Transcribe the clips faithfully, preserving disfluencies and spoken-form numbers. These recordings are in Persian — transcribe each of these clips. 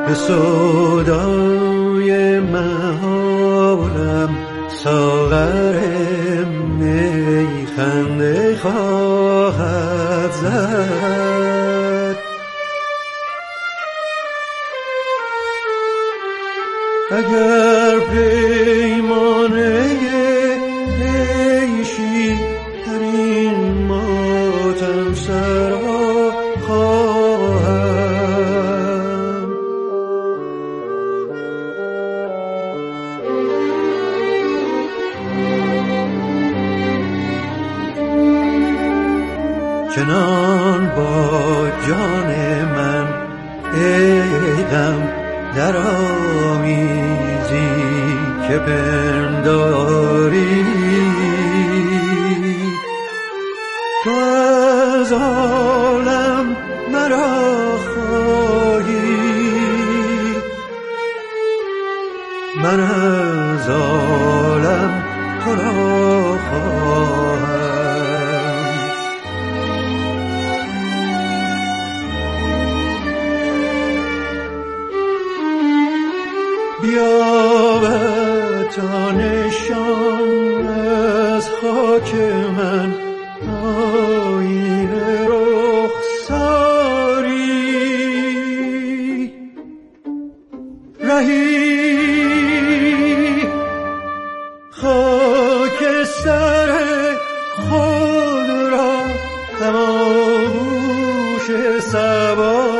به سودای مهارم ساغر می خنده خواهد زد. اگر پیمانه عیشی در این ماتم سرا خواهم، چنان با جان من ای غم در آمیزی که پنداری، تو از عالم مرا خواهی، من از عالم تو را خواهم. بیابد تا نشان از خاک من آیین رخساری، رهی خاک سر خود را هماغوش صبا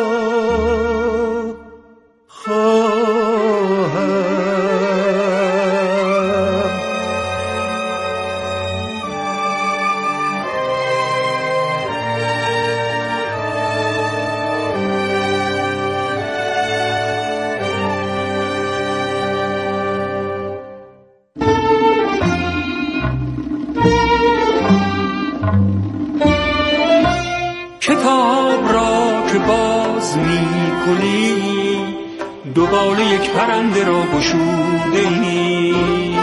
دو بال یک پرنده را گشوده ای.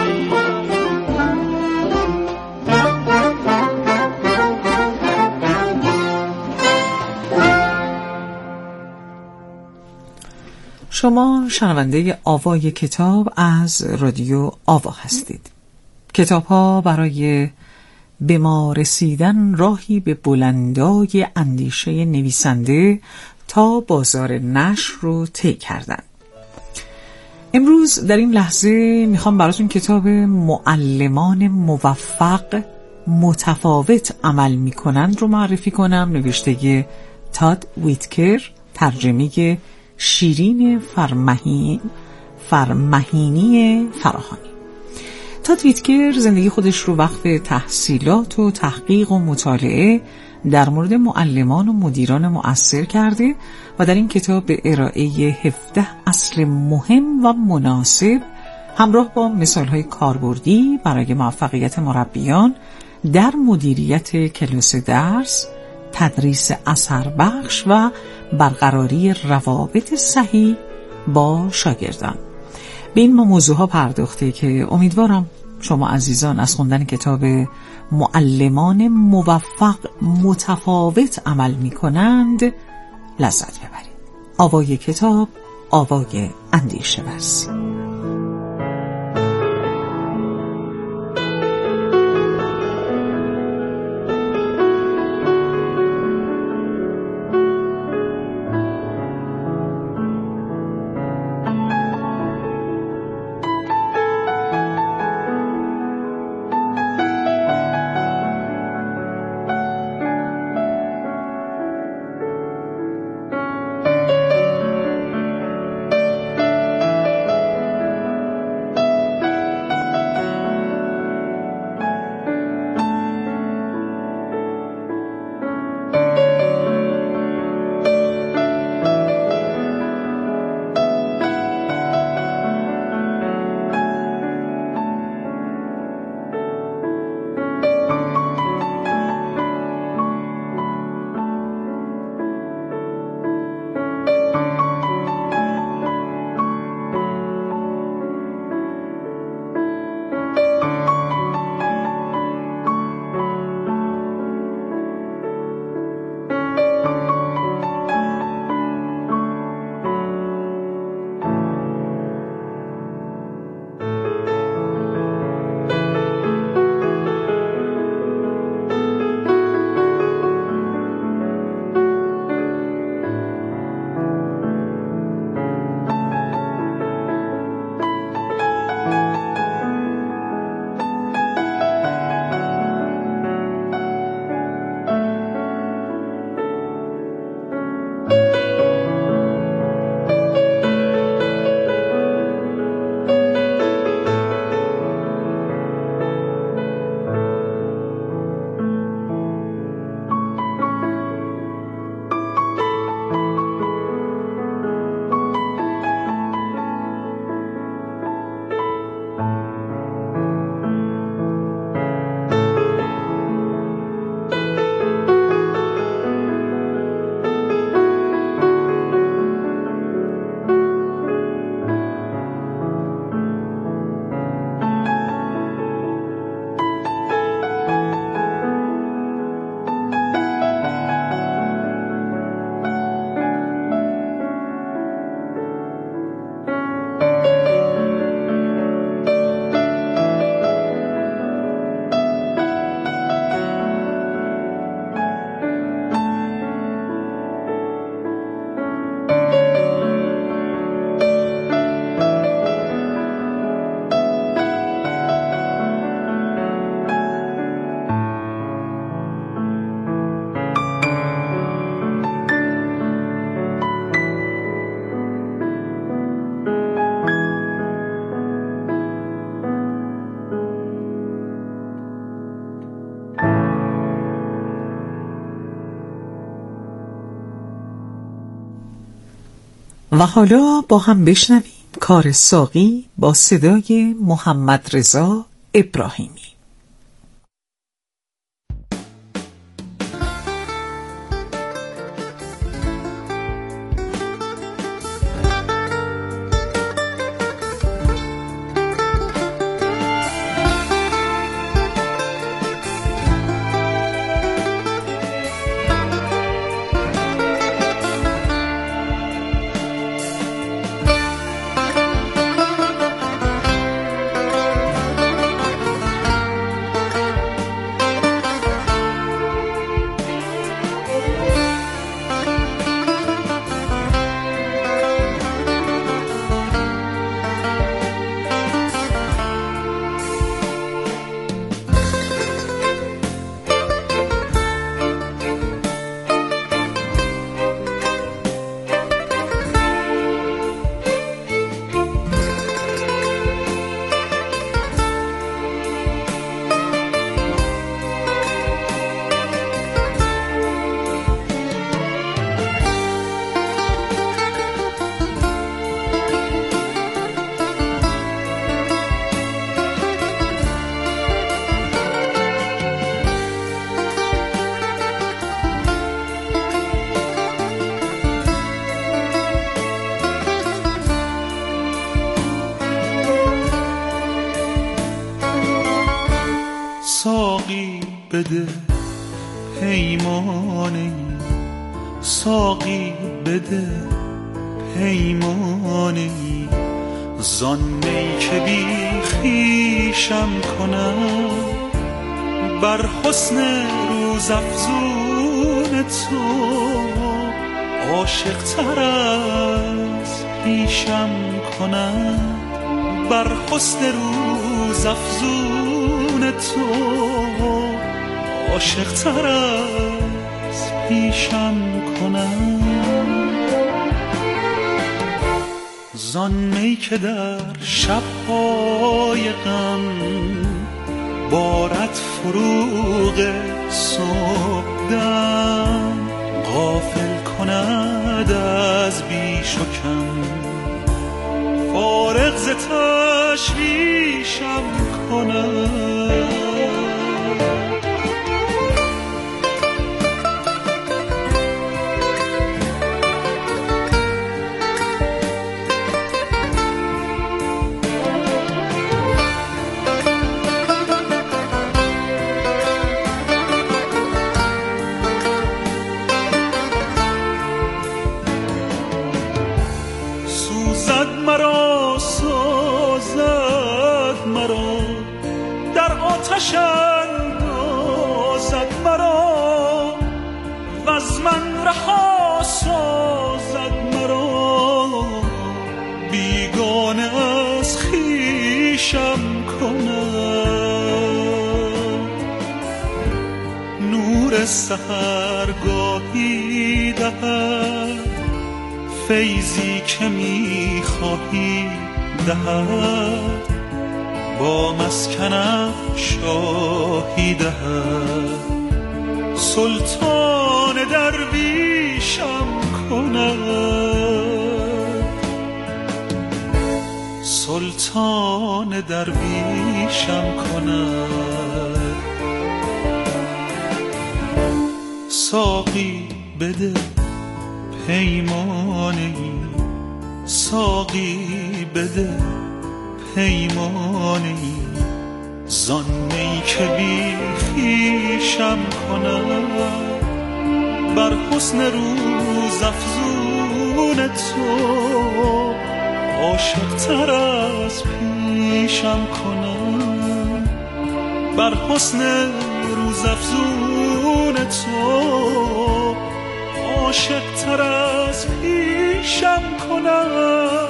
شما شنونده آوای کتاب از رادیو آوا هستید. کتاب ها برای به ما رسیدن راهی به بلندای اندیشه نویسنده تا بازار نشر رو طی کردن. امروز در این لحظه میخوام براتون کتاب معلمان موفق متفاوت عمل میکنند رو معرفی کنم، نوشته تاد ویتکر، ترجمه شیرین فرمهین فرمهینی فراهانی. تاد ویتکر زندگی خودش رو وقف تحصیلات و تحقیق و مطالعه در مورد معلمان و مدیران مؤثر کرده و در این کتاب به ارائه هفده اصل مهم و مناسب همراه با مثالهای کاربردی برای موفقیت مربیان در مدیریت کلاس درس، تدریس اثر بخش و برقراری روابط صحیح با شاگردان. به این موضوعها پرداخته که امیدوارم شما عزیزان از خوندن کتاب معلمان موفق متفاوت عمل می کنند لذت ببرید. آوای کتاب، آوای اندیشه ورزی. و حالا با هم بشنویم کار ساقی با صدای محمد رضا ابراهیمی. ساقی بده پیمانه، ساقی بده پیمانه، زان می که بی خویشم کنم، بر حسن روزافزون تو عاشق تر از پیشم کنم، بر حسن روزافزون تو عاشق تر از پیشم کنم. زان می که در شب‌های غم بارد فروغ صبحدم، غافل کند از بیش و کم، فارغ ز تشویشم کند. اندازد مرا وز من رها سازد مرا، بیگانه از خویشم کند. نور سحرگاهی دهد، فیضی که می‌خواهی دهد، با مسکنم شاهی دهد، سلطان درویشم کند، سلطان درویشم کند. ساقی بده پیمانه، ساقی بده پیمانه، زان می که بی خویشم کنم، بر حسن روزافزون تو عاشق تر از پیشم کنم، بر حسن روزافزون تو عاشق تر از پیشم کنم.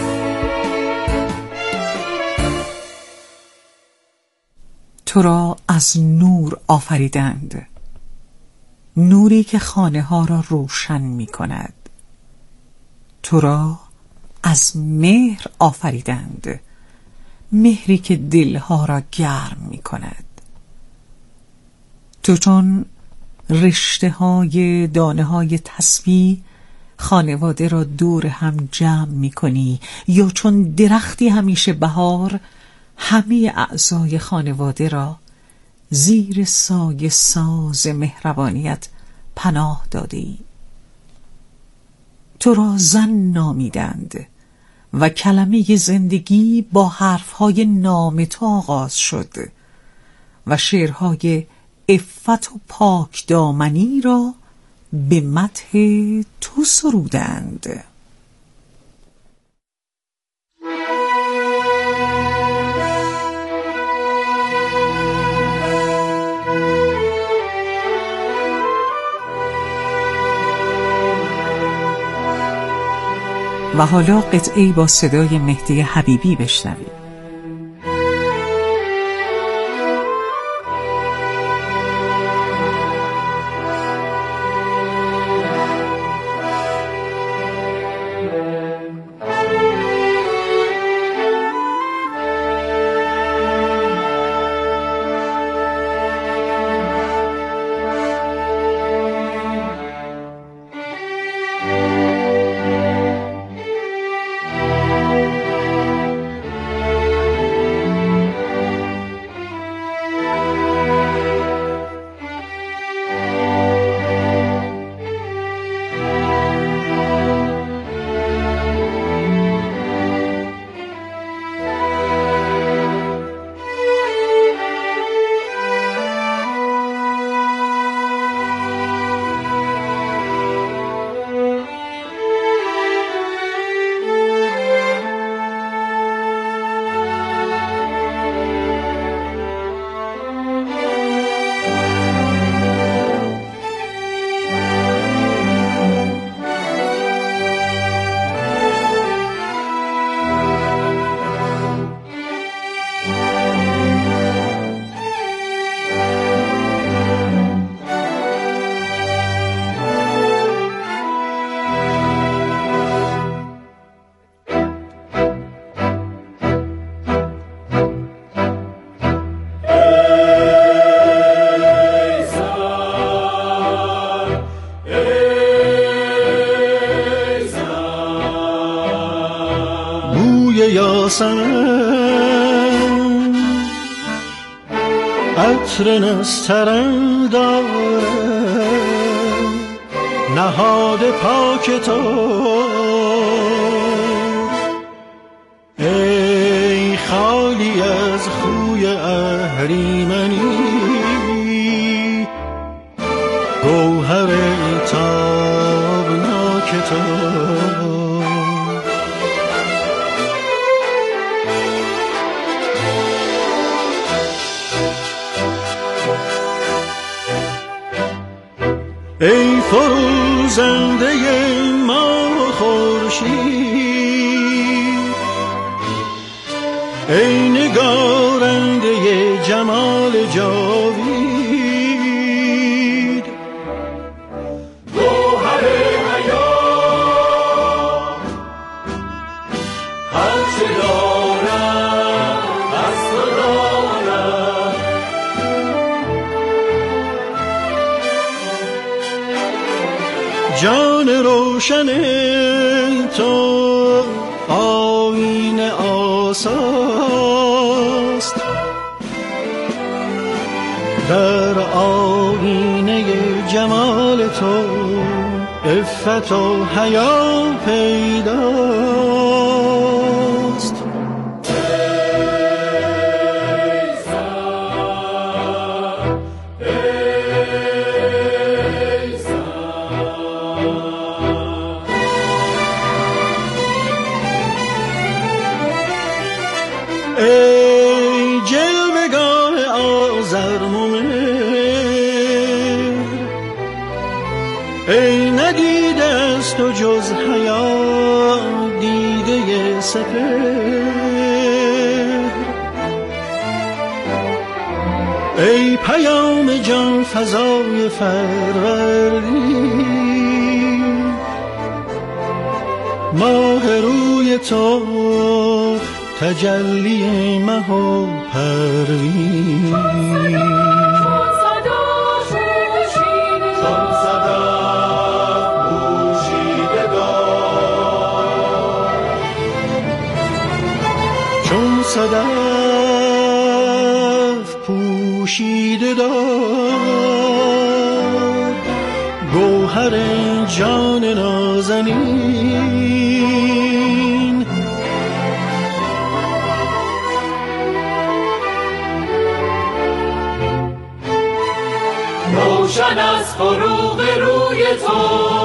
تو را از نور آفریدند، نوری که خانه ها را روشن می کند. تو را از مهر آفریدند، مهری که دلها را گرم می کند. تو چون رشته های دانه های تسبیح خانواده را دور هم جمع می کنی، یا چون درختی همیشه بهار همه اعضای خانواده را زیر سایه ساز مهربانیت پناه دادی. تو را زن نامیدند و کلمه زندگی با حرفهای نام تو آغاز شد و شعرهای عفت و پاک دامنی را به مدح تو سرودند. و حالا قطعه‌ای با صدای مهدی حبیبی بشنوید. یاسمن عطر نسترن داره نهاد پاک تو ای خالی از خوی اهریمنی گوهر تابناک تو ای فروزنده ماه خورشید ای نگارنده جمال جاوید گوهر حیات هرچه دارم از تو دارم جان روشن تو آیین آساست در آیینه جمال تو عفت و حیا پیداست ای جلوه‌گاه آزرمومه ای ندیده است و جز حیا دیده سپهر ای پیام جان فضای فروردی ماه روی تو تجلی مه و پروین چون صدا پوشیده صدف پوشیده دار گوهر جان نازنین. روشن از فروغ روی تو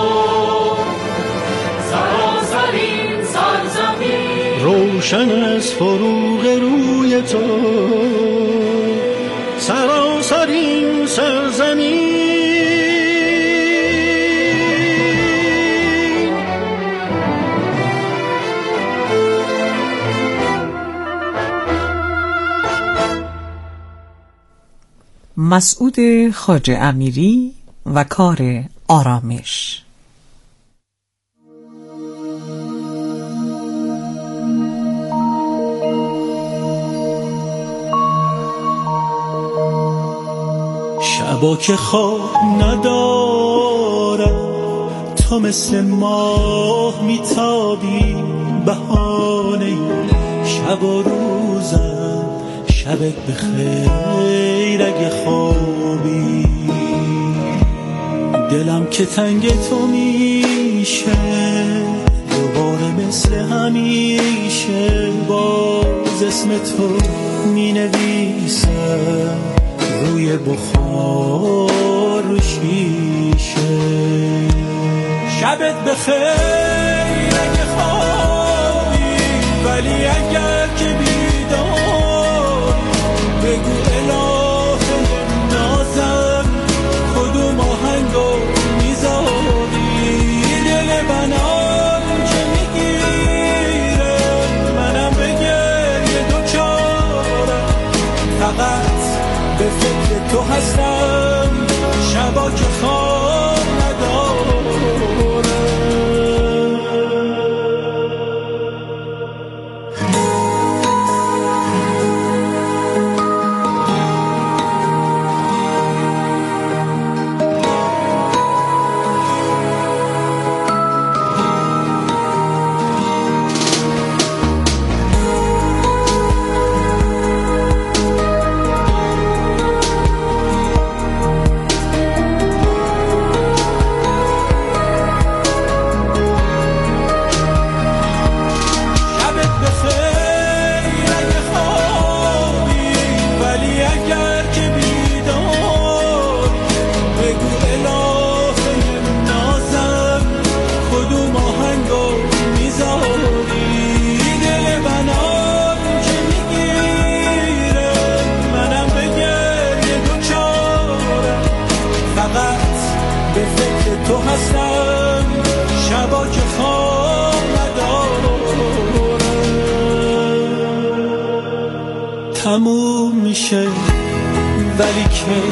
سراسرین سرزمین، روشن از فروغ روی تو سراسرین سرزمین. مسعود خواجه امیری و کار آرامش. شبا که خواب ندارم تو مثل ماه میتابی، بهانه شب و روزم شبت بخیر اگه خوابی. دلم که تنگ تو میشه دوباره مثل همیشه، باز اسم تو مینویسم روی بخار رو شیشه. شبت بخیر اگه خوابی، ولی اگر که بیدار بگو اله نازم کدوم آهنگو میذاری. دل منم که میگیره منم به گریه دوچارم، فقط به فکر تو هستم شبا که خواب ندارم. تموم میشه ولی که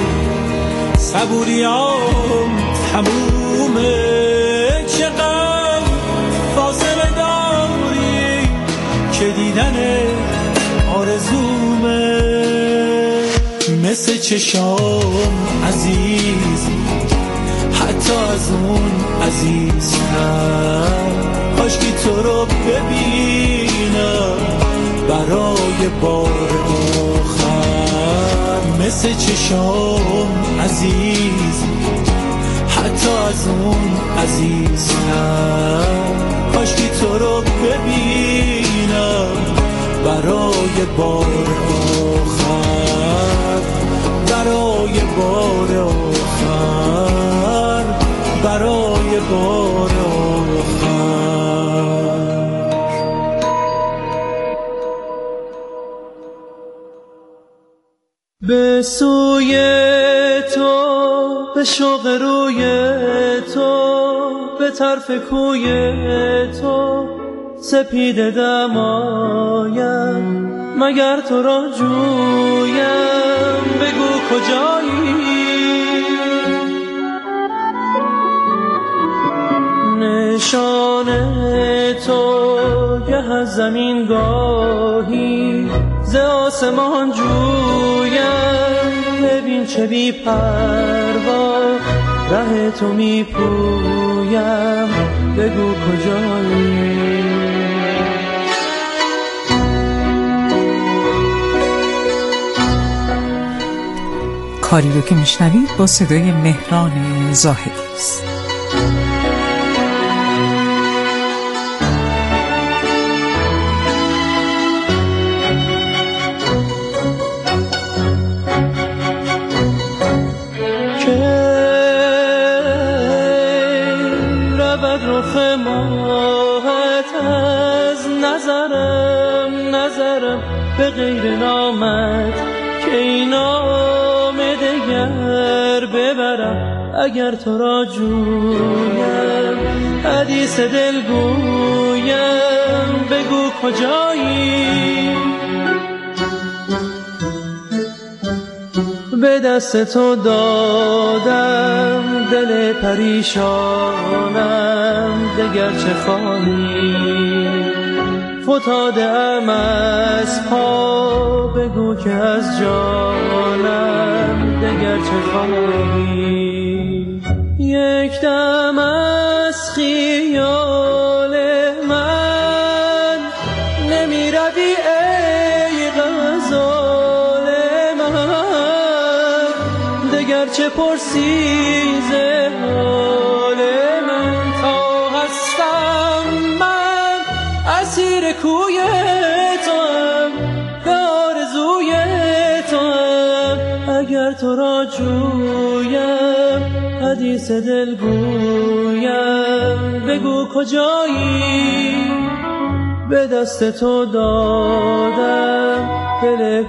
صبوریام تمومه. چقدر فاصله داری که دیدن آرزومه، مثل چشام عزیز حتی از اون عزیزتر. کاشکی تو رو ببینم برای بار آخر، مثل چشام عزیز حتی از اون عزیزتر. کاشکی تو رو ببینم برای بار آخر، برای بار آخر، برای بار آخر. به سوی تو، به شوق روی تو، به طرف کوی تو سپیده دمایم، مگر تو را جویم بگو کجایی. نشان تو گه از زمین گاهی ز آسمان جویم، ببین چه بی پروا ره تو می پویم بگو کجایی. کاری رو که میشنوید با صدای مهران زاهدی است. به غیر نامت که این نام دگر ببرم، اگر تو را جویم حدیث دل گویم، بگو کجایی. به دست تو دادم دل پریشانم، دگر چه خواهی؟ فتاده ام از پا، بگو که از جانم دگر چه خواهی؟ یک دم از خیال من نمی روی ای غزال من، دگر چه پرسی ز حال من؟ تا هستم من اسیر کوی توام، به آرزوی توام، اگر تو را جویم حدیث دل گویم، بگو کجایی؟ به دست تو دادم دل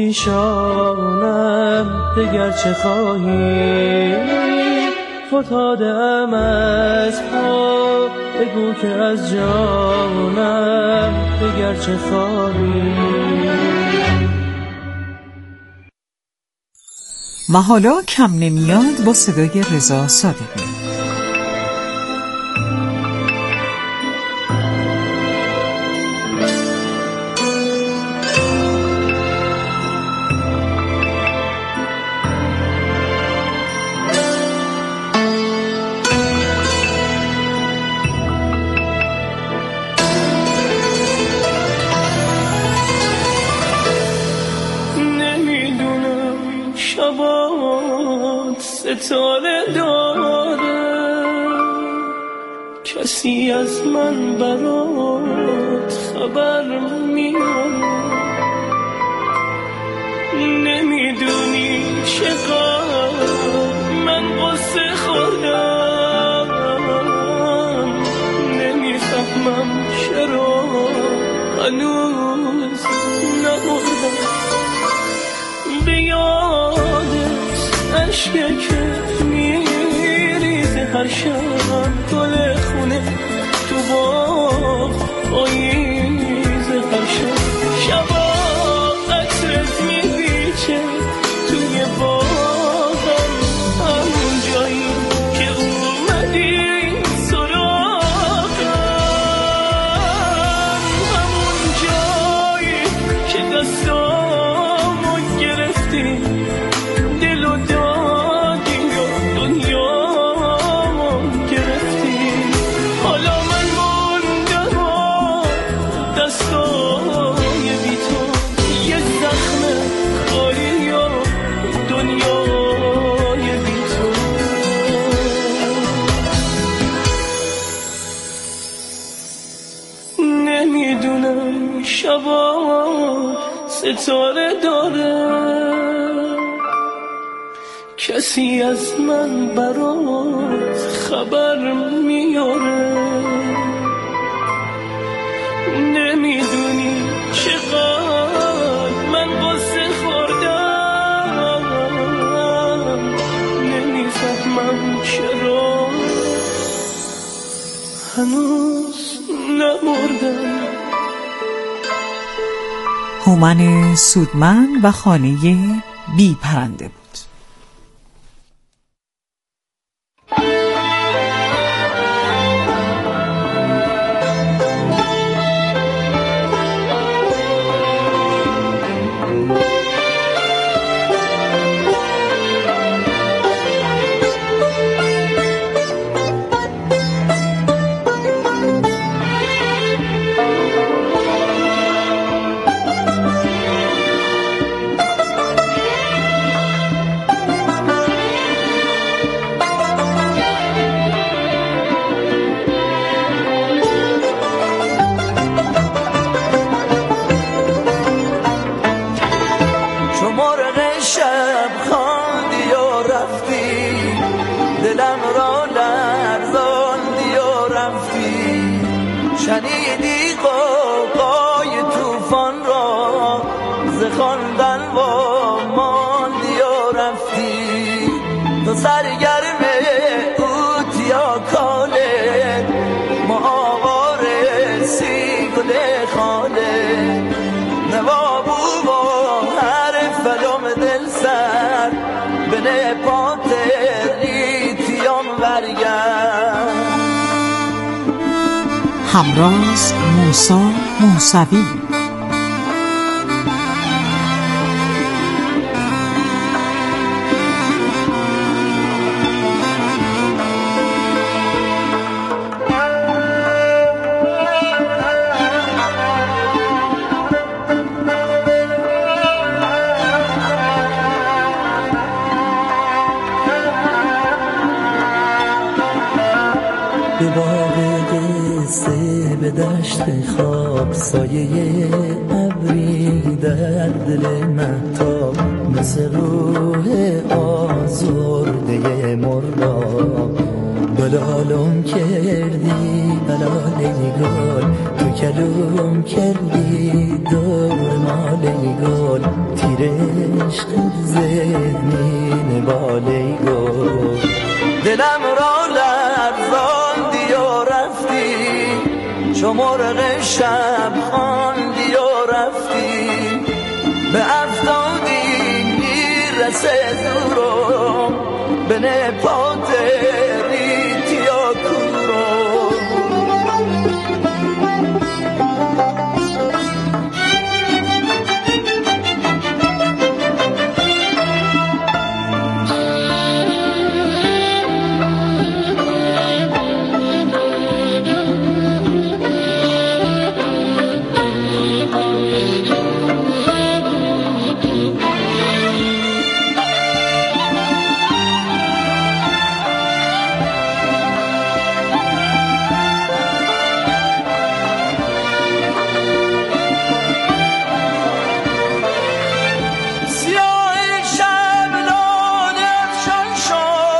پریشانم، دگر چه خواهی؟ فتاده ام از پا، بگو که از جانم دگر چه خواهی؟ و حالا کم نمیاد با صدای رضا صادقی. ستاره داره کسی از من برات خبر میاره، نمیدونی چقدر من قصه خوردم، نمیفهمم چرا هنوز نمردم. بیادت عشقه که میریزه هر شب، گل خونه تو باغ پاییزه هر شب، شبا عطرت میبیچه توی باغم، همون جایی که اومدی سراغم، همون جایی که دستامو گرفتی، دل و دادی و دنیامو گرفتی. حالا من موندم و دستای بی تو، یه زخم خالی و دنیای بی تو. نمیدونم شبا ستاره داره کسی از من برات خبر میاره، نمیدونی چقدر من قصه خوردم، نمیفهمم چرا هنوز نمردم. هومن سودمن و خانه بی پرنده بود. رفتی، دلم را لرزاندی و رفتی. شنیدی قوقای توفان را، ز خواندن وا ماندی و رفتی. تو سرگرم اوتیا کاله، ما آواره سی گل خاله. نوابو با هر فلوم دل سر، به نپات لیتیام برگرد. همراز موسی موسوی. به باغ قصه به دشت خواب، سایه ابری در دل مهتاب، مثل روح آزرده مرغاب. بلالم کردی بلاله گل، تو کلوم کردی دور ماله گل. تیر عشق ذهنین باله گل، دلم را لرزاندی و رفتی. چو مرغ شب خواندی و رفتی. به افتادی میرسه دورم، به نپا